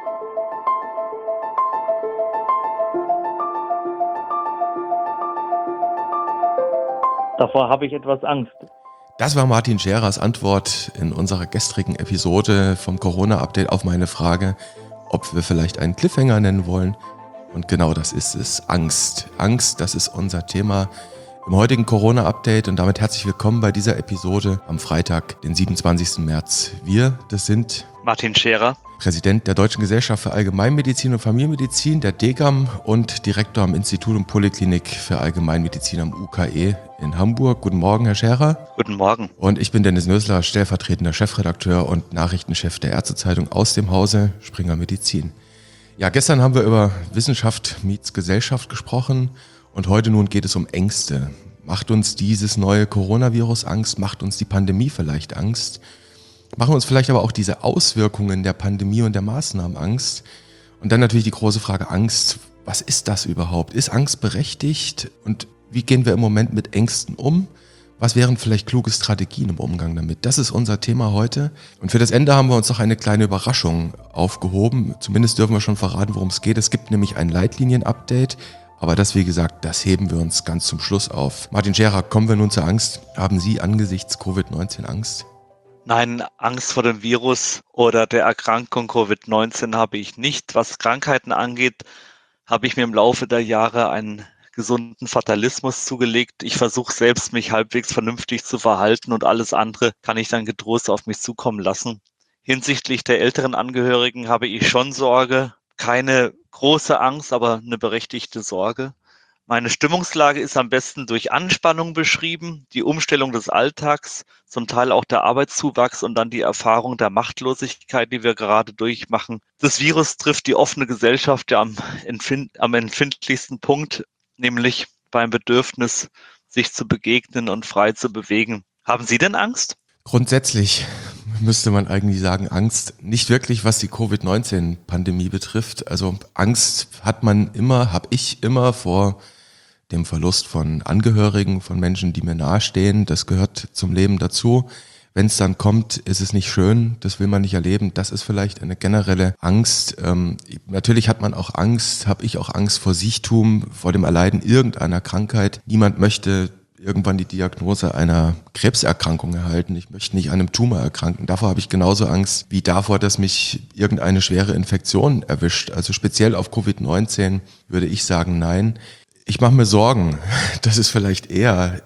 Davor habe ich etwas Angst. Das war Martin Scherers Antwort in unserer gestrigen Episode vom Corona-Update auf meine Frage, ob wir vielleicht einen Cliffhanger nennen wollen. Und genau das ist es, Angst. Angst, das ist unser Thema im heutigen Corona-Update und damit herzlich willkommen bei dieser Episode am Freitag, den 27. März. Wir, das sind Martin Scherer, Präsident der Deutschen Gesellschaft für Allgemeinmedizin und Familienmedizin, der DGAM und Direktor am Institut und Poliklinik für Allgemeinmedizin am UKE in Hamburg. Guten Morgen, Herr Scherer. Guten Morgen. Und ich bin Dennis Nösler, stellvertretender Chefredakteur und Nachrichtenchef der Ärztezeitung aus dem Hause Springer Medizin. Ja, gestern haben wir über Wissenschaft meets Gesellschaft gesprochen und heute nun geht es um Ängste. Macht uns dieses neue Coronavirus Angst? Macht uns die Pandemie vielleicht Angst? Machen uns vielleicht aber auch diese Auswirkungen der Pandemie und der Maßnahmen Angst? Und dann natürlich die große Frage Angst, was ist das überhaupt? Ist Angst berechtigt? Und wie gehen wir im Moment mit Ängsten um? Was wären vielleicht kluge Strategien im Umgang damit? Das ist unser Thema heute. Und für das Ende haben wir uns noch eine kleine Überraschung aufgehoben. Zumindest dürfen wir schon verraten, worum es geht. Es gibt nämlich ein Leitlinien-Update. Aber das, wie gesagt, das heben wir uns ganz zum Schluss auf. Martin Scherer, kommen wir nun zur Angst. Haben Sie angesichts Covid-19 Angst? Nein, Angst vor dem Virus oder der Erkrankung Covid-19 habe ich nicht. Was Krankheiten angeht, habe ich mir im Laufe der Jahre einen gesunden Fatalismus zugelegt. Ich versuche selbst, mich halbwegs vernünftig zu verhalten und alles andere kann ich dann getrost auf mich zukommen lassen. Hinsichtlich der älteren Angehörigen habe ich schon Sorge. Keine große Angst, aber eine berechtigte Sorge. Meine Stimmungslage ist am besten durch Anspannung beschrieben, die Umstellung des Alltags, zum Teil auch der Arbeitszuwachs und dann die Erfahrung der Machtlosigkeit, die wir gerade durchmachen. Das Virus trifft die offene Gesellschaft ja am empfindlichsten Punkt, nämlich beim Bedürfnis, sich zu begegnen und frei zu bewegen. Haben Sie denn Angst? Grundsätzlich müsste man eigentlich sagen, Angst nicht wirklich, was die Covid-19-Pandemie betrifft. Also Angst habe ich immer vor dem Verlust von Angehörigen, von Menschen, die mir nahestehen. Das gehört zum Leben dazu. Wenn es dann kommt, ist es nicht schön, das will man nicht erleben. Das ist vielleicht eine generelle Angst. Natürlich hat man auch Angst, habe ich auch Angst vor Siechtum, vor dem Erleiden irgendeiner Krankheit. Niemand möchte irgendwann die Diagnose einer Krebserkrankung erhalten. Ich möchte nicht an einem Tumor erkranken. Davor habe ich genauso Angst wie davor, dass mich irgendeine schwere Infektion erwischt. Also speziell auf Covid-19 würde ich sagen, nein. Ich mache mir Sorgen. Das ist vielleicht eher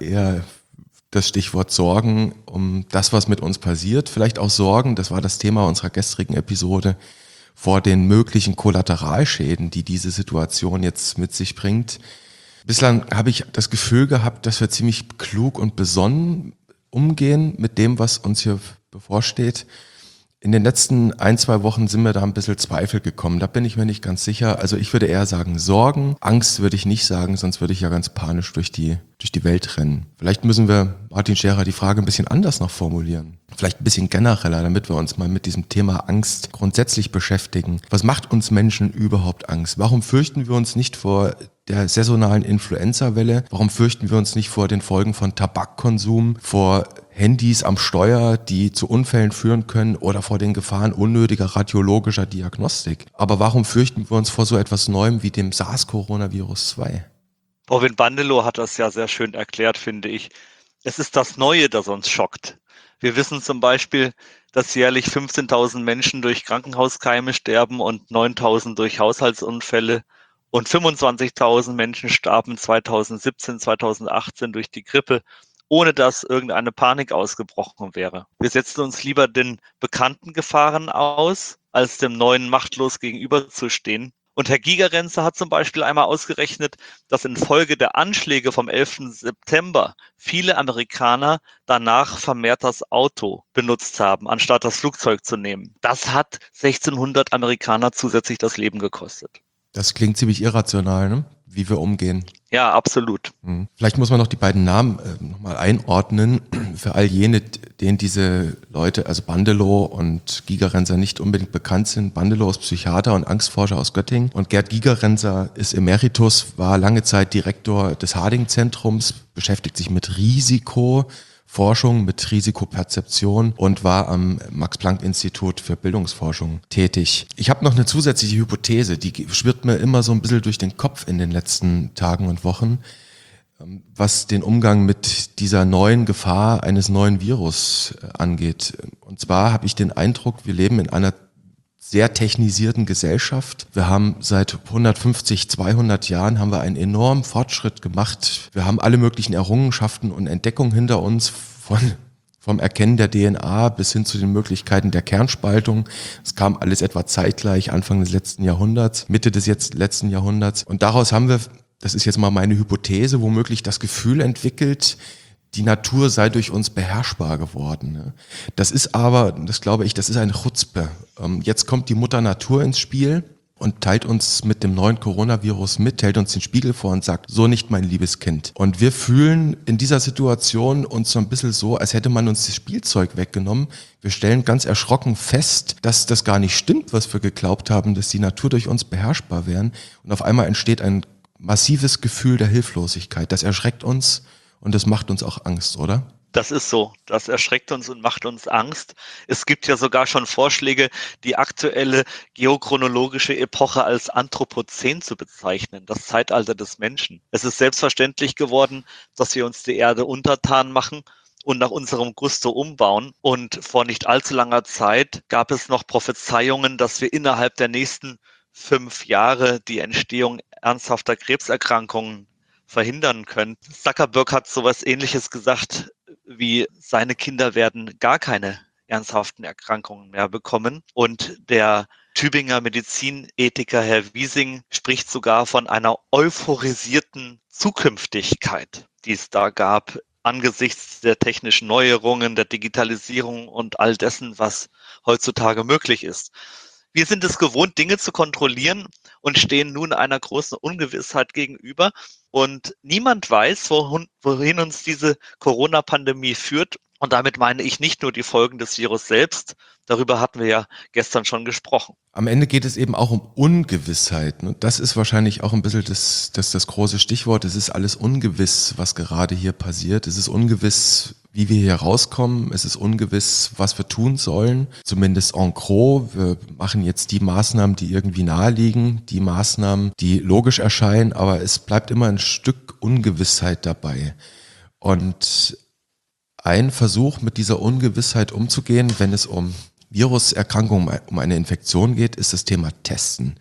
das Stichwort Sorgen um das, was mit uns passiert. Vielleicht auch Sorgen, das war das Thema unserer gestrigen Episode, vor den möglichen Kollateralschäden, die diese Situation jetzt mit sich bringt. Bislang habe ich das Gefühl gehabt, dass wir ziemlich klug und besonnen umgehen mit dem, was uns hier bevorsteht. In den letzten 1-2 Wochen sind mir da ein bisschen Zweifel gekommen. Da bin ich mir nicht ganz sicher. Also ich würde eher sagen Sorgen. Angst würde ich nicht sagen, sonst würde ich ja ganz panisch durch die Welt rennen. Vielleicht müssen wir, Martin Scherer, die Frage ein bisschen anders noch formulieren. Vielleicht ein bisschen genereller, damit wir uns mal mit diesem Thema Angst grundsätzlich beschäftigen. Was macht uns Menschen überhaupt Angst? Warum fürchten wir uns nicht vor der saisonalen Influenza-Welle? Warum fürchten wir uns nicht vor den Folgen von Tabakkonsum, vor Handys am Steuer, die zu Unfällen führen können oder vor den Gefahren unnötiger radiologischer Diagnostik? Aber warum fürchten wir uns vor so etwas Neuem wie dem SARS-Coronavirus 2? Robin Bandelow hat das ja sehr schön erklärt, finde ich. Es ist das Neue, das uns schockt. Wir wissen zum Beispiel, dass jährlich 15.000 Menschen durch Krankenhauskeime sterben und 9.000 durch Haushaltsunfälle. Und 25.000 Menschen starben 2017, 2018 durch die Grippe, ohne dass irgendeine Panik ausgebrochen wäre. Wir setzen uns lieber den bekannten Gefahren aus, als dem Neuen machtlos gegenüberzustehen. Und Herr Gigerenzer hat zum Beispiel einmal ausgerechnet, dass infolge der Anschläge vom 11. September viele Amerikaner danach vermehrt das Auto benutzt haben, anstatt das Flugzeug zu nehmen. Das hat 1.600 Amerikaner zusätzlich das Leben gekostet. Das klingt ziemlich irrational, ne? Wie wir umgehen. Ja, absolut. Vielleicht muss man noch die beiden Namen nochmal einordnen. Für all jene, denen diese Leute, also Bandelow und Gigerenzer, nicht unbedingt bekannt sind. Bandelow ist Psychiater und Angstforscher aus Göttingen und Gerd Gigerenzer ist Emeritus, war lange Zeit Direktor des Harding-Zentrums, beschäftigt sich mit Risiko Forschung mit Risikoperzeption und war am Max-Planck-Institut für Bildungsforschung tätig. Ich habe noch eine zusätzliche Hypothese, die schwirrt mir immer so ein bisschen durch den Kopf in den letzten Tagen und Wochen, was den Umgang mit dieser neuen Gefahr eines neuen Virus angeht. Und zwar habe ich den Eindruck, wir leben in einer sehr technisierten Gesellschaft. Wir haben seit 150, 200 Jahren haben wir einen enormen Fortschritt gemacht. Wir haben alle möglichen Errungenschaften und Entdeckungen hinter uns, vom Erkennen der DNA bis hin zu den Möglichkeiten der Kernspaltung. Es kam alles etwa zeitgleich, Anfang des letzten Jahrhunderts, Mitte des letzten Jahrhunderts. Und daraus haben wir, das ist jetzt mal meine Hypothese, womöglich das Gefühl entwickelt, die Natur sei durch uns beherrschbar geworden. Das ist aber, das glaube ich, das ist eine Chutzpe. Jetzt kommt die Mutter Natur ins Spiel und teilt uns mit dem neuen Coronavirus mit, hält uns den Spiegel vor und sagt, so nicht mein liebes Kind. Und wir fühlen in dieser Situation uns so ein bisschen so, als hätte man uns das Spielzeug weggenommen. Wir stellen ganz erschrocken fest, dass das gar nicht stimmt, was wir geglaubt haben, dass die Natur durch uns beherrschbar wären. Und auf einmal entsteht ein massives Gefühl der Hilflosigkeit. Das erschreckt uns. Und das macht uns auch Angst, oder? Das ist so. Das erschreckt uns und macht uns Angst. Es gibt ja sogar schon Vorschläge, die aktuelle geochronologische Epoche als Anthropozän zu bezeichnen, das Zeitalter des Menschen. Es ist selbstverständlich geworden, dass wir uns die Erde untertan machen und nach unserem Gusto umbauen. Und vor nicht allzu langer Zeit gab es noch Prophezeiungen, dass wir innerhalb der nächsten 5 Jahre die Entstehung ernsthafter Krebserkrankungen verhindern können. Zuckerberg hat sowas Ähnliches gesagt, wie seine Kinder werden gar keine ernsthaften Erkrankungen mehr bekommen. Und der Tübinger Medizinethiker Herr Wiesing spricht sogar von einer euphorisierten Zukünftigkeit, die es da gab, angesichts der technischen Neuerungen, der Digitalisierung und all dessen, was heutzutage möglich ist. Wir sind es gewohnt, Dinge zu kontrollieren und stehen nun einer großen Ungewissheit gegenüber. Und niemand weiß, wohin uns diese Corona-Pandemie führt. Und damit meine ich nicht nur die Folgen des Virus selbst. Darüber hatten wir ja gestern schon gesprochen. Am Ende geht es eben auch um Ungewissheit. Das ist wahrscheinlich auch ein bisschen das große Stichwort. Es ist alles ungewiss, was gerade hier passiert. Es ist ungewiss, wie wir hier rauskommen. Es ist ungewiss, was wir tun sollen. Zumindest en gros. Wir machen jetzt die Maßnahmen, die irgendwie naheliegen, die Maßnahmen, die logisch erscheinen, aber es bleibt immer ein Stück Ungewissheit dabei. Und ein Versuch, mit dieser Ungewissheit umzugehen, wenn es um Viruserkrankungen, um eine Infektion geht, ist das Thema Testen.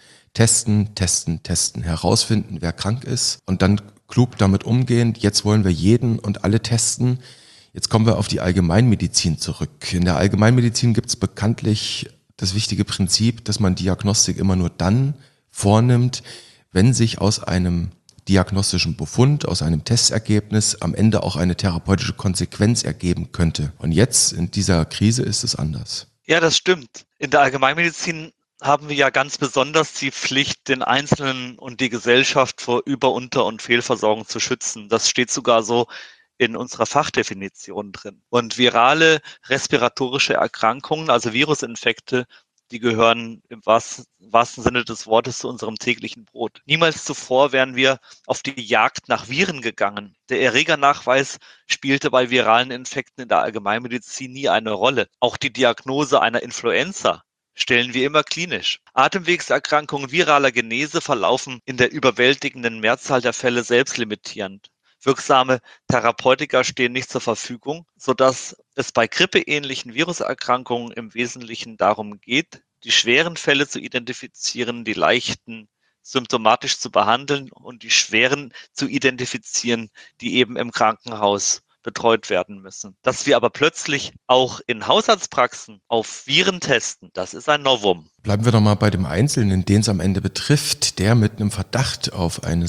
Testen. Herausfinden, wer krank ist und dann klug damit umgehen. Jetzt wollen wir jeden und alle testen. Jetzt kommen wir auf die Allgemeinmedizin zurück. In der Allgemeinmedizin gibt es bekanntlich das wichtige Prinzip, dass man Diagnostik immer nur dann vornimmt, wenn sich aus einem diagnostischen Befund, aus einem Testergebnis am Ende auch eine therapeutische Konsequenz ergeben könnte. Und jetzt in dieser Krise ist es anders. Ja, das stimmt. In der Allgemeinmedizin haben wir ja ganz besonders die Pflicht, den Einzelnen und die Gesellschaft vor Über-, Unter- und Fehlversorgung zu schützen. Das steht sogar so in unserer Fachdefinition drin. Und virale respiratorische Erkrankungen, also Virusinfekte, die gehören im wahrsten Sinne des Wortes zu unserem täglichen Brot. Niemals zuvor wären wir auf die Jagd nach Viren gegangen. Der Erregernachweis spielte bei viralen Infekten in der Allgemeinmedizin nie eine Rolle. Auch die Diagnose einer Influenza stellen wir immer klinisch. Atemwegserkrankungen viraler Genese verlaufen in der überwältigenden Mehrzahl der Fälle selbstlimitierend. Wirksame Therapeutika stehen nicht zur Verfügung, sodass es bei grippeähnlichen Viruserkrankungen im Wesentlichen darum geht, die schweren Fälle zu identifizieren, die leichten symptomatisch zu behandeln und die schweren zu identifizieren, die eben im Krankenhaus betreut werden müssen. Dass wir aber plötzlich auch in Hausarztpraxen auf Viren testen, das ist ein Novum. Bleiben wir doch mal bei dem Einzelnen, den es am Ende betrifft, der mit einem Verdacht auf eine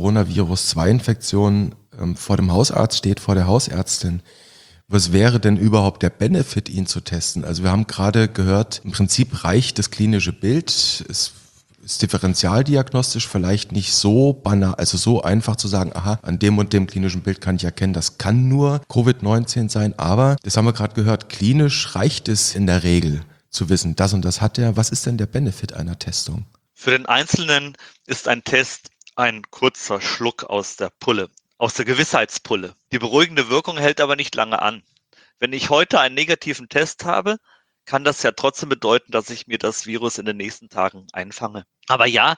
SARS-CoV-2-Infektion vor dem Hausarzt steht, vor der Hausärztin. Was wäre denn überhaupt der Benefit, ihn zu testen? Also wir haben gerade gehört, im Prinzip reicht das klinische Bild, es ist differentialdiagnostisch vielleicht nicht so banal, also so einfach zu sagen, aha, an dem und dem klinischen Bild kann ich erkennen, das kann nur Covid-19 sein, aber, das haben wir gerade gehört, klinisch reicht es in der Regel zu wissen, das und das hat er. Was ist denn der Benefit einer Testung? Für den Einzelnen ist ein Test ein kurzer Schluck aus der Pulle. aus der Gewissheitspulle. Die beruhigende Wirkung hält aber nicht lange an. Wenn ich heute einen negativen Test habe, kann das ja trotzdem bedeuten, dass ich mir das Virus in den nächsten Tagen einfange. Aber ja,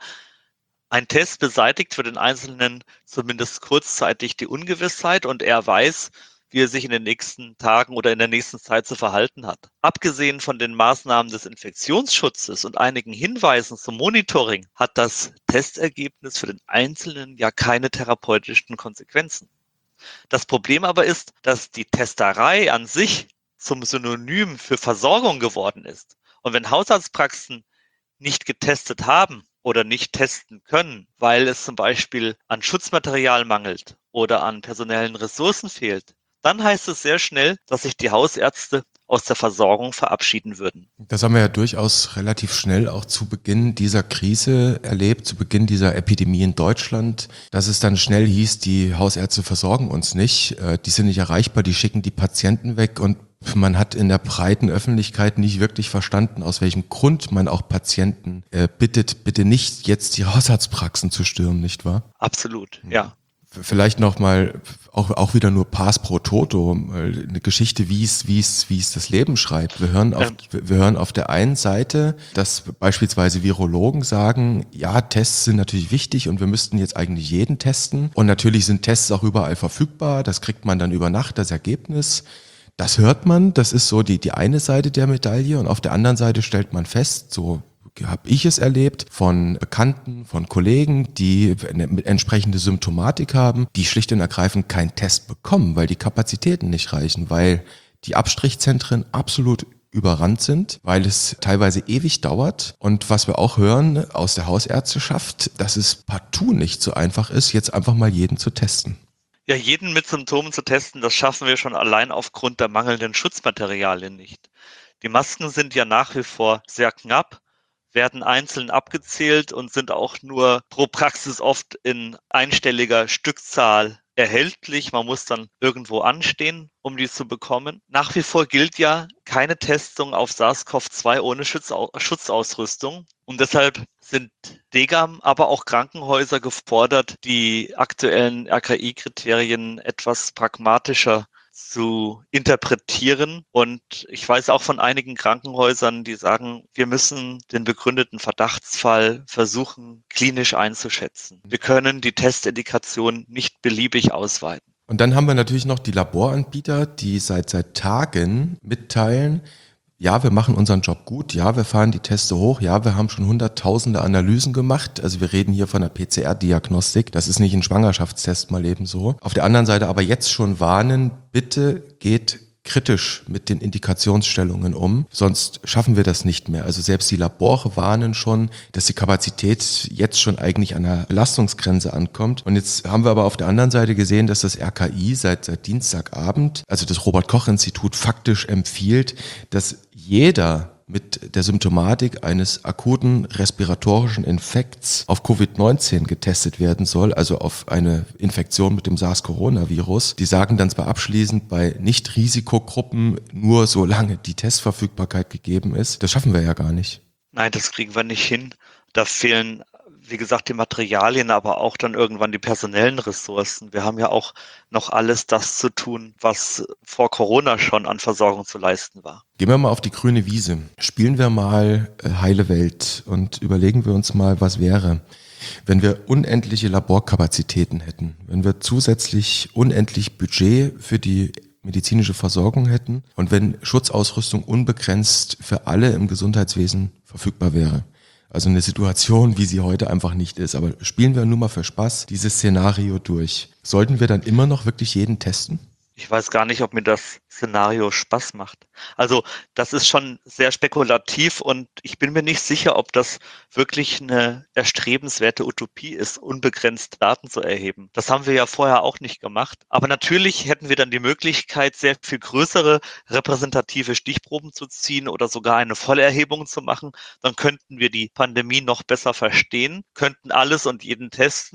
ein Test beseitigt für den Einzelnen zumindest kurzzeitig die Ungewissheit und er weiß, wie er sich in den nächsten Tagen oder in der nächsten Zeit zu verhalten hat. Abgesehen von den Maßnahmen des Infektionsschutzes und einigen Hinweisen zum Monitoring hat das Testergebnis für den Einzelnen ja keine therapeutischen Konsequenzen. Das Problem aber ist, dass die Testerei an sich zum Synonym für Versorgung geworden ist. Und wenn Hausarztpraxen nicht getestet haben oder nicht testen können, weil es zum Beispiel an Schutzmaterial mangelt oder an personellen Ressourcen fehlt, dann heißt es sehr schnell, dass sich die Hausärzte aus der Versorgung verabschieden würden. Das haben wir ja durchaus relativ schnell auch zu Beginn dieser Krise erlebt, zu Beginn dieser Epidemie in Deutschland, dass es dann schnell hieß, die Hausärzte versorgen uns nicht, die sind nicht erreichbar, die schicken die Patienten weg und man hat in der breiten Öffentlichkeit nicht wirklich verstanden, aus welchem Grund man auch Patienten bittet, bitte nicht jetzt die Hausarztpraxen zu stürmen, nicht wahr? Absolut, ja. Vielleicht nochmal auch wieder nur Pars pro Toto, eine Geschichte, wie es das Leben schreibt. Wir hören auf der einen Seite, dass beispielsweise Virologen sagen, ja, Tests sind natürlich wichtig und wir müssten jetzt eigentlich jeden testen. Und natürlich sind Tests auch überall verfügbar. Das kriegt man dann über Nacht, das Ergebnis. Das hört man, das ist so die eine Seite der Medaille. Und auf der anderen Seite stellt man fest, so habe ich es erlebt, von Bekannten, von Kollegen, die eine entsprechende Symptomatik haben, die schlicht und ergreifend keinen Test bekommen, weil die Kapazitäten nicht reichen, weil die Abstrichzentren absolut überrannt sind, weil es teilweise ewig dauert. Und was wir auch hören aus der Hausärzteschaft, dass es partout nicht so einfach ist, jetzt einfach mal jeden zu testen. Ja, jeden mit Symptomen zu testen, das schaffen wir schon allein aufgrund der mangelnden Schutzmaterialien nicht. Die Masken sind ja nach wie vor sehr knapp, werden einzeln abgezählt und sind auch nur pro Praxis oft in einstelliger Stückzahl erhältlich. Man muss dann irgendwo anstehen, um die zu bekommen. Nach wie vor gilt ja keine Testung auf SARS-CoV-2 ohne Schutzausrüstung. Und deshalb sind Degam, aber auch Krankenhäuser gefordert, die aktuellen RKI-Kriterien etwas pragmatischer zu interpretieren. Und ich weiß auch von einigen Krankenhäusern, die sagen, wir müssen den begründeten Verdachtsfall versuchen, klinisch einzuschätzen. Wir können die Testindikation nicht beliebig ausweiten. Und dann haben wir natürlich noch die Laboranbieter, die seit Tagen mitteilen, ja, wir machen unseren Job gut, ja, wir fahren die Teste hoch, ja, wir haben schon hunderttausende Analysen gemacht, also wir reden hier von einer PCR-Diagnostik, das ist nicht ein Schwangerschaftstest mal eben so. Auf der anderen Seite aber jetzt schon warnen, bitte geht kritisch mit den Indikationsstellungen um, sonst schaffen wir das nicht mehr. Also selbst die Labore warnen schon, dass die Kapazität jetzt schon eigentlich an der Belastungsgrenze ankommt. Und jetzt haben wir aber auf der anderen Seite gesehen, dass das RKI seit Dienstagabend, also das Robert-Koch-Institut, faktisch empfiehlt, dass jeder mit der Symptomatik eines akuten respiratorischen Infekts auf Covid-19 getestet werden soll, also auf eine Infektion mit dem SARS-Coronavirus. Die sagen dann zwar abschließend, bei Nicht-Risikogruppen nur solange die Testverfügbarkeit gegeben ist. Das schaffen wir ja gar nicht. Nein, das kriegen wir nicht hin. Da fehlen, wie gesagt, die Materialien, aber auch dann irgendwann die personellen Ressourcen. Wir haben ja auch noch alles das zu tun, was vor Corona schon an Versorgung zu leisten war. Gehen wir mal auf die grüne Wiese. Spielen wir mal heile Welt und überlegen wir uns mal, was wäre, wenn wir unendliche Laborkapazitäten hätten, wenn wir zusätzlich unendlich Budget für die medizinische Versorgung hätten und wenn Schutzausrüstung unbegrenzt für alle im Gesundheitswesen verfügbar wäre. Also eine Situation, wie sie heute einfach nicht ist. Aber spielen wir nur mal für Spaß dieses Szenario durch. Sollten wir dann immer noch wirklich jeden testen? Ich weiß gar nicht, ob mir das Szenario Spaß macht. Also das ist schon sehr spekulativ und ich bin mir nicht sicher, ob das wirklich eine erstrebenswerte Utopie ist, unbegrenzt Daten zu erheben. Das haben wir ja vorher auch nicht gemacht. Aber natürlich hätten wir dann die Möglichkeit, sehr viel größere repräsentative Stichproben zu ziehen oder sogar eine Vollerhebung zu machen. Dann könnten wir die Pandemie noch besser verstehen, könnten alles und jeden testen.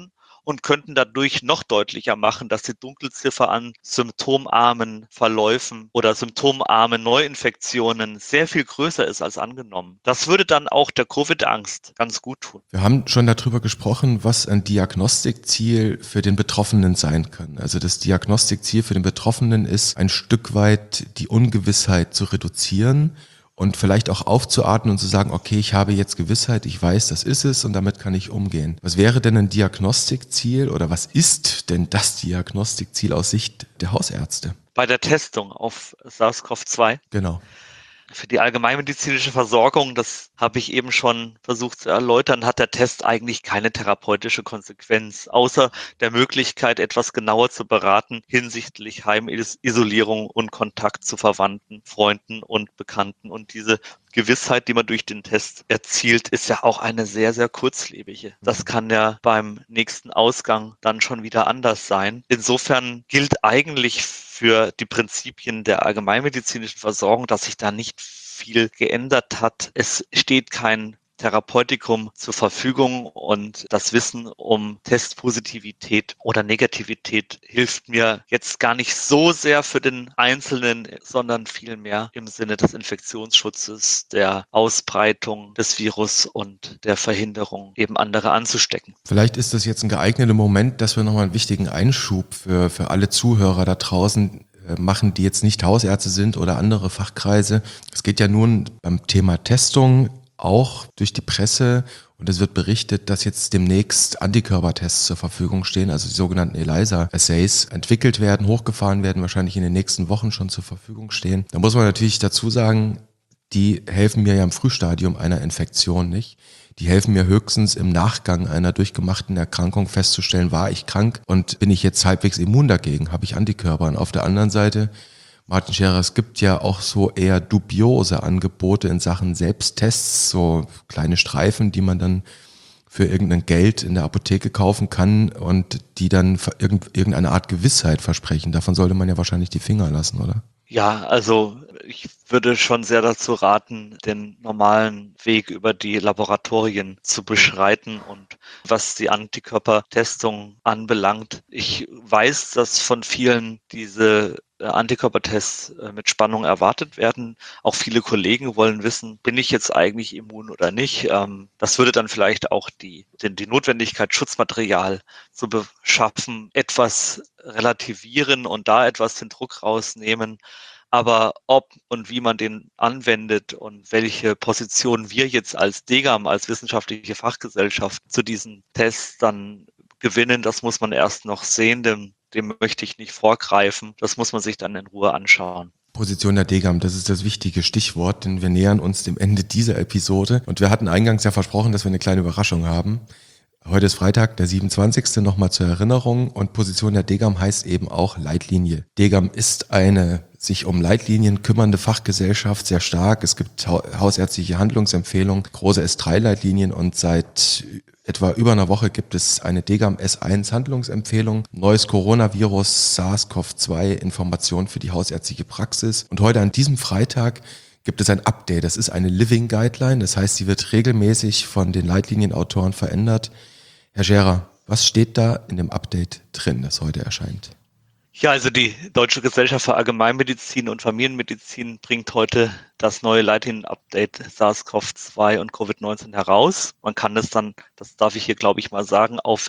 und könnten dadurch noch deutlicher machen, dass die Dunkelziffer an symptomarmen Verläufen oder symptomarmen Neuinfektionen sehr viel größer ist als angenommen. Das würde dann auch der Covid-Angst ganz gut tun. Wir haben schon darüber gesprochen, was ein Diagnostikziel für den Betroffenen sein kann. Also das Diagnostikziel für den Betroffenen ist, ein Stück weit die Ungewissheit zu reduzieren und vielleicht auch aufzuatmen und zu sagen, okay, ich habe jetzt Gewissheit, ich weiß, das ist es und damit kann ich umgehen. Was wäre denn ein Diagnostikziel oder was ist denn das Diagnostikziel aus Sicht der Hausärzte? Bei der Testung auf SARS-CoV-2. Genau. Für die allgemeinmedizinische Versorgung, das habe ich eben schon versucht zu erläutern, hat der Test eigentlich keine therapeutische Konsequenz, außer der Möglichkeit, etwas genauer zu beraten hinsichtlich Heimisolierung und Kontakt zu Verwandten, Freunden und Bekannten. Und diese Gewissheit, die man durch den Test erzielt, ist ja auch eine sehr, sehr kurzlebige. Das kann ja beim nächsten Ausgang dann schon wieder anders sein. Insofern gilt eigentlich für die Prinzipien der allgemeinmedizinischen Versorgung, dass sich da nicht viel geändert hat. Es steht kein Therapeutikum zur Verfügung und das Wissen um Testpositivität oder Negativität hilft mir jetzt gar nicht so sehr für den Einzelnen, sondern vielmehr im Sinne des Infektionsschutzes, der Ausbreitung des Virus und der Verhinderung, eben andere anzustecken. Vielleicht ist das jetzt ein geeigneter Moment, dass wir nochmal einen wichtigen Einschub für alle Zuhörer da draußen machen, die jetzt nicht Hausärzte sind oder andere Fachkreise. Es geht ja nun beim Thema Testung auch durch die Presse und es wird berichtet, dass jetzt demnächst Antikörpertests zur Verfügung stehen, also die sogenannten ELISA-Assays entwickelt werden, hochgefahren werden, wahrscheinlich in den nächsten Wochen schon zur Verfügung stehen. Da muss man natürlich dazu sagen, die helfen mir ja im Frühstadium einer Infektion nicht. Die helfen mir höchstens im Nachgang einer durchgemachten Erkrankung festzustellen, war ich krank und bin ich jetzt halbwegs immun dagegen, habe ich Antikörper. Und auf der anderen Seite, Martin Scherer, es gibt ja auch so eher dubiose Angebote in Sachen Selbsttests, so kleine Streifen, die man dann für irgendein Geld in der Apotheke kaufen kann und die dann irgendeine Art Gewissheit versprechen. Davon sollte man ja wahrscheinlich die Finger lassen, oder? Ja, also ich würde schon sehr dazu raten, den normalen Weg über die Laboratorien zu beschreiten. Und was die Antikörpertestung anbelangt, ich weiß, dass von vielen diese Antikörpertests mit Spannung erwartet werden. Auch viele Kollegen wollen wissen, bin ich jetzt eigentlich immun oder nicht? Das würde dann vielleicht auch die Notwendigkeit, Schutzmaterial zu beschaffen, etwas relativieren und da etwas den Druck rausnehmen. Aber ob und wie man den anwendet und welche Position wir jetzt als DGAM, als wissenschaftliche Fachgesellschaft zu diesen Tests dann gewinnen, das muss man erst noch sehen, dem möchte ich nicht vorgreifen. Das muss man sich dann in Ruhe anschauen. Position der DGAM, das ist das wichtige Stichwort, denn wir nähern uns dem Ende dieser Episode und wir hatten eingangs ja versprochen, dass wir eine kleine Überraschung haben. Heute ist Freitag, der 27. Nochmal zur Erinnerung und Position der DGAM heißt eben auch Leitlinie. DGAM ist eine sich um Leitlinien kümmernde Fachgesellschaft, sehr stark. Es gibt hausärztliche Handlungsempfehlungen, große S3-Leitlinien und seit etwa über einer Woche gibt es eine DGAM S1 Handlungsempfehlung, neues Coronavirus, SARS-CoV-2, Information für die hausärztliche Praxis. Und heute an diesem Freitag gibt es ein Update. Das ist eine Living Guideline, das heißt, sie wird regelmäßig von den Leitlinienautoren verändert. Herr Scherer, was steht da in dem Update drin, das heute erscheint? Ja, also die Deutsche Gesellschaft für Allgemeinmedizin und Familienmedizin bringt heute das neue Leitlinien-Update SARS-CoV-2 und Covid-19 heraus. Man kann es dann, das darf ich hier glaube ich mal sagen, auf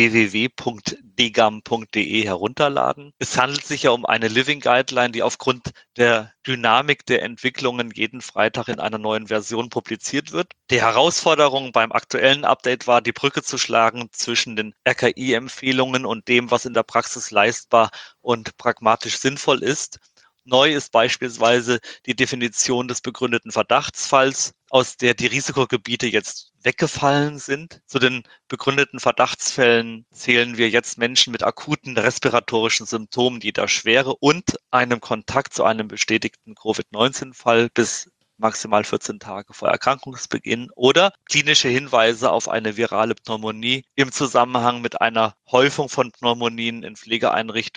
www.dgam.de herunterladen. Es handelt sich ja um eine Living Guideline, die aufgrund der Dynamik der Entwicklungen jeden Freitag in einer neuen Version publiziert wird. Die Herausforderung beim aktuellen Update war, die Brücke zu schlagen zwischen den RKI-Empfehlungen und dem, was in der Praxis leistbar und pragmatisch sinnvoll ist. Neu ist beispielsweise die Definition des begründeten Verdachtsfalls, aus der die Risikogebiete jetzt weggefallen sind. Zu den begründeten Verdachtsfällen zählen wir jetzt Menschen mit akuten respiratorischen Symptomen, die da schwere und einem Kontakt zu einem bestätigten Covid-19-Fall bis maximal 14 Tage vor Erkrankungsbeginn oder klinische Hinweise auf eine virale Pneumonie im Zusammenhang mit einer Häufung von Pneumonien in Pflegeeinrichtungen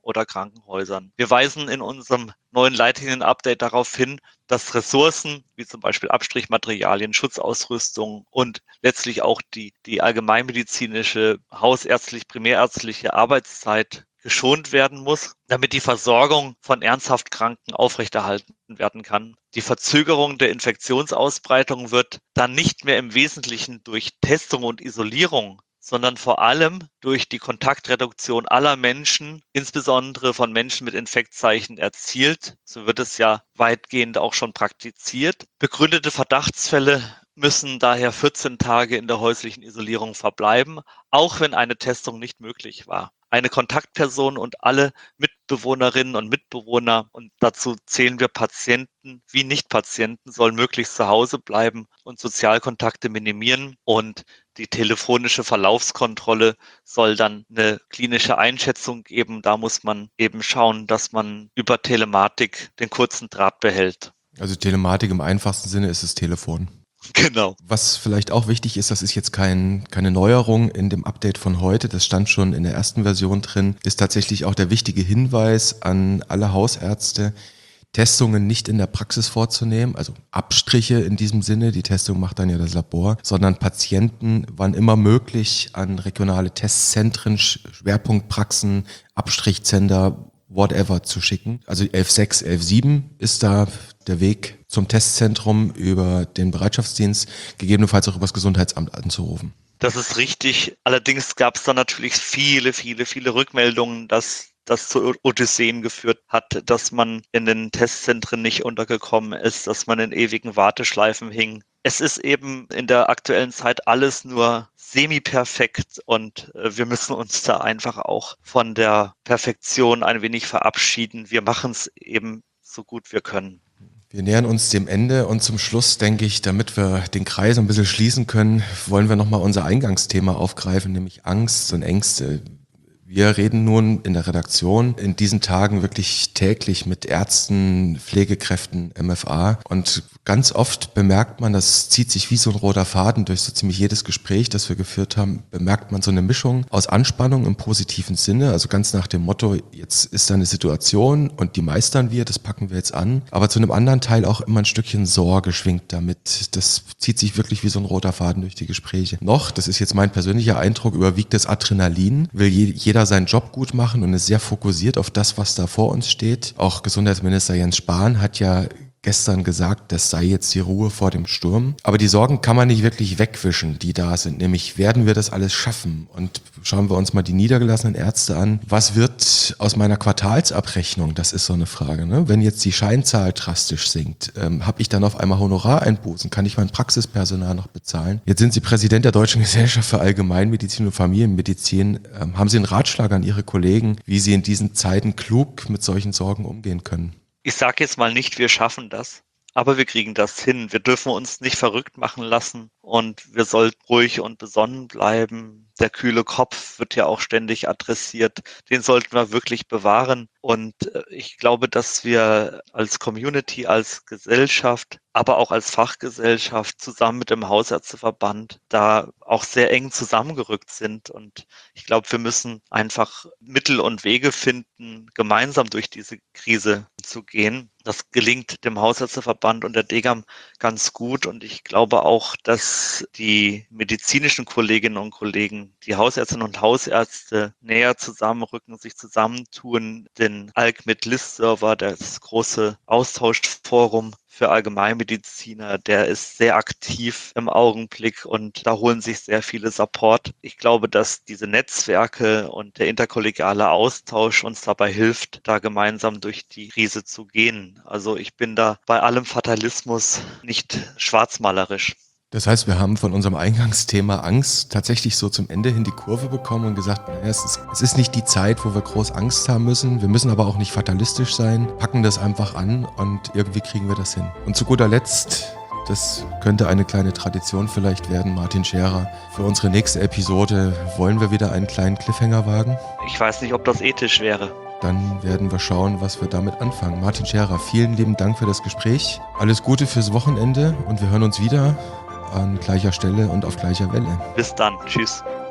oder Krankenhäusern. Wir weisen in unserem neuen Leitlinien-Update darauf hin, dass Ressourcen wie zum Beispiel Abstrichmaterialien, Schutzausrüstung und letztlich auch die allgemeinmedizinische, hausärztlich, primärärztliche Arbeitszeit geschont werden muss, damit die Versorgung von ernsthaft Kranken aufrechterhalten werden kann. Die Verzögerung der Infektionsausbreitung wird dann nicht mehr im Wesentlichen durch Testung und Isolierung, sondern vor allem durch die Kontaktreduktion aller Menschen, insbesondere von Menschen mit Infektzeichen, erzielt. So wird es ja weitgehend auch schon praktiziert. Begründete Verdachtsfälle müssen daher 14 Tage in der häuslichen Isolierung verbleiben, auch wenn eine Testung nicht möglich war. Eine Kontaktperson und alle Mitbewohnerinnen und Mitbewohner, und dazu zählen wir Patienten wie Nicht-Patienten, sollen möglichst zu Hause bleiben und Sozialkontakte minimieren. Und die telefonische Verlaufskontrolle soll dann eine klinische Einschätzung geben. Da muss man eben schauen, dass man über Telematik den kurzen Draht behält. Also Telematik im einfachsten Sinne ist das Telefon. Genau. Was vielleicht auch wichtig ist, das ist jetzt keine Neuerung in dem Update von heute, das stand schon in der ersten Version drin, ist tatsächlich auch der wichtige Hinweis an alle Hausärzte, Testungen nicht in der Praxis vorzunehmen, also Abstriche in diesem Sinne, die Testung macht dann ja das Labor, sondern Patienten, wann immer möglich, an regionale Testzentren, Schwerpunktpraxen, Abstrichzentren, whatever zu schicken. Also 11.6, 11.7 ist da der Weg zum Testzentrum über den Bereitschaftsdienst, gegebenenfalls auch über das Gesundheitsamt anzurufen. Das ist richtig. Allerdings gab es dann natürlich viele Rückmeldungen, dass das zu Odysseen geführt hat, dass man in den Testzentren nicht untergekommen ist, dass man in ewigen Warteschleifen hing. Es ist eben in der aktuellen Zeit alles nur semi-perfekt und wir müssen uns da einfach auch von der Perfektion ein wenig verabschieden. Wir machen es eben so gut wir können. Wir nähern uns dem Ende und zum Schluss, denke ich, damit wir den Kreis ein bisschen schließen können, wollen wir nochmal unser Eingangsthema aufgreifen, nämlich Angst und Ängste. Wir reden nun in der Redaktion in diesen Tagen wirklich täglich mit Ärzten, Pflegekräften, MFA und ganz oft bemerkt man, das zieht sich wie so ein roter Faden durch so ziemlich jedes Gespräch, das wir geführt haben, bemerkt man so eine Mischung aus Anspannung im positiven Sinne, also ganz nach dem Motto, jetzt ist da eine Situation und die meistern wir, das packen wir jetzt an, aber zu einem anderen Teil auch immer ein Stückchen Sorge schwingt damit. Das zieht sich wirklich wie so ein roter Faden durch die Gespräche. Noch, das ist jetzt mein persönlicher Eindruck, überwiegt das Adrenalin, will jeder seinen Job gut machen und ist sehr fokussiert auf das, was da vor uns steht. Auch Gesundheitsminister Jens Spahn hat ja gestern gesagt, das sei jetzt die Ruhe vor dem Sturm. Aber die Sorgen kann man nicht wirklich wegwischen, die da sind. Nämlich, werden wir das alles schaffen? Und schauen wir uns mal die niedergelassenen Ärzte an. Was wird aus meiner Quartalsabrechnung? Das ist so eine Frage. Ne? Wenn jetzt die Scheinzahl drastisch sinkt, habe ich dann auf einmal Honorareinbußen? Kann ich mein Praxispersonal noch bezahlen? Jetzt sind Sie Präsident der Deutschen Gesellschaft für Allgemeinmedizin und Familienmedizin. Haben Sie einen Ratschlag an Ihre Kollegen, wie sie in diesen Zeiten klug mit solchen Sorgen umgehen können? Ich sage jetzt mal nicht, wir schaffen das, aber wir kriegen das hin. Wir dürfen uns nicht verrückt machen lassen und wir sollten ruhig und besonnen bleiben. Der kühle Kopf wird ja auch ständig adressiert. Den sollten wir wirklich bewahren. Und ich glaube, dass wir als Community, als Gesellschaft, aber auch als Fachgesellschaft zusammen mit dem Hausärzteverband da auch sehr eng zusammengerückt sind. Und ich glaube, wir müssen einfach Mittel und Wege finden, gemeinsam durch diese Krise zu gehen. Das gelingt dem Hausärzteverband und der DGAM ganz gut. Und ich glaube auch, dass die medizinischen Kolleginnen und Kollegen, die Hausärztinnen und Hausärzte näher zusammenrücken, sich zusammentun, den ALK-Med-List-Server, das große Austauschforum für Allgemeinmediziner, der ist sehr aktiv im Augenblick und da holen sich sehr viele Support. Ich glaube, dass diese Netzwerke und der interkollegiale Austausch uns dabei hilft, da gemeinsam durch die Krise zu gehen. Also ich bin da bei allem Fatalismus nicht schwarzmalerisch. Das heißt, wir haben von unserem Eingangsthema Angst tatsächlich so zum Ende hin die Kurve bekommen und gesagt, naja, es ist nicht die Zeit, wo wir groß Angst haben müssen. Wir müssen aber auch nicht fatalistisch sein, packen das einfach an und irgendwie kriegen wir das hin. Und zu guter Letzt, das könnte eine kleine Tradition vielleicht werden, Martin Scherer. Für unsere nächste Episode wollen wir wieder einen kleinen Cliffhanger wagen. Ich weiß nicht, ob das ethisch wäre. Dann werden wir schauen, was wir damit anfangen. Martin Scherer, vielen lieben Dank für das Gespräch. Alles Gute fürs Wochenende und wir hören uns wieder an gleicher Stelle und auf gleicher Welle. Bis dann. Tschüss.